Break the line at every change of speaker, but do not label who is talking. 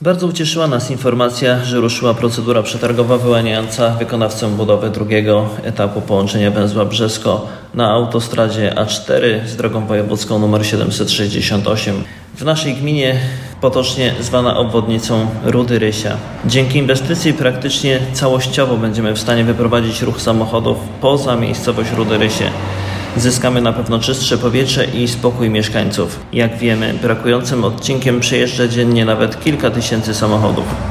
Bardzo ucieszyła nas informacja, że ruszyła procedura przetargowa wyłaniająca wykonawcę budowy drugiego etapu połączenia węzła Brzesko na autostradzie A4 z drogą wojewódzką nr 768 w naszej gminie, potocznie zwana obwodnicą Rudy Rysia. Dzięki inwestycji praktycznie całościowo będziemy w stanie wyprowadzić ruch samochodów poza miejscowość Rudy Rysie. Zyskamy na pewno czystsze powietrze i spokój mieszkańców. Jak wiemy, brakującym odcinkiem przejeżdża dziennie nawet kilka tysięcy samochodów.